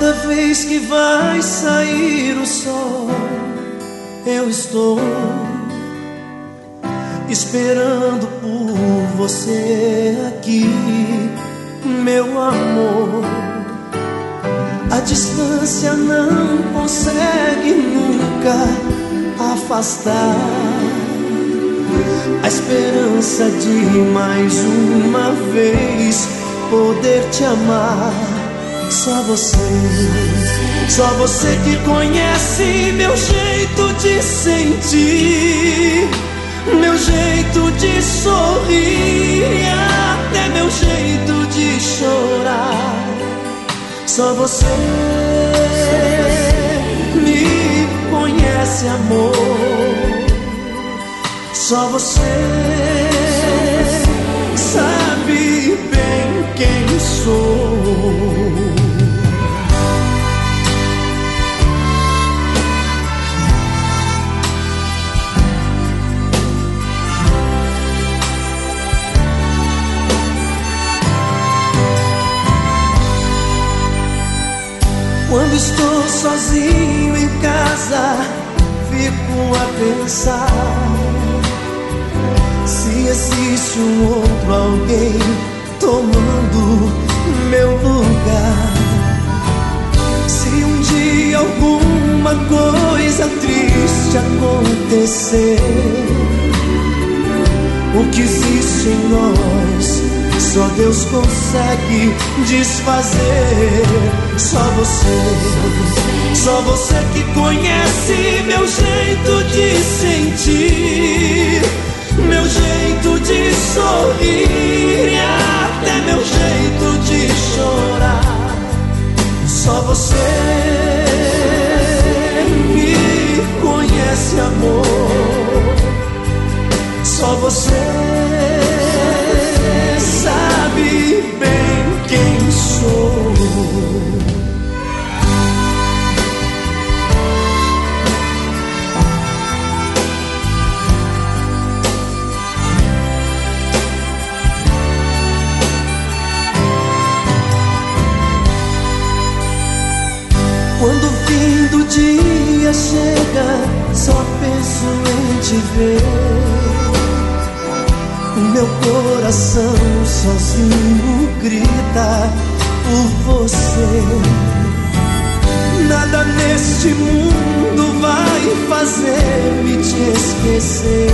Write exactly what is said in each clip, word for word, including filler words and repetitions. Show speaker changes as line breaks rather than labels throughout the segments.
Toda vez que vai sair o sol, eu estou esperando por você aqui, meu amor. A distância não consegue nunca afastar a esperança de mais uma vez poder te amar. Só você, só você que conhece meu jeito de sentir, meu jeito de sorrir, até meu jeito de chorar. Só você me conhece, amor. Só você sabe bem quem sou. Quando estou sozinho em casa, fico a pensar se existe um outro alguém tomando meu lugar. Se um dia alguma coisa triste acontecer, o que existe em nós só Deus consegue desfazer. Só você, só você que conhece meu jeito de sentir, meu jeito de sorrir, até meu jeito de chorar. Só você me conhece, amor. Só você sabe bem quem sou. Quando o fim do dia chega, só penso em te ver. O meu coração sozinho grita por você. Nada neste mundo vai fazer-me te esquecer,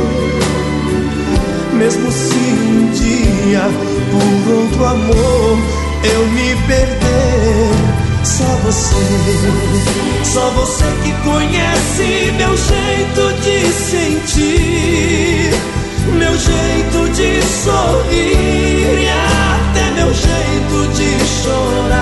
mesmo se um dia por outro amor eu me perder. Só você, só você que conhece meu jeito de sentir, meu jeito de sorrir, até meu jeito de chorar.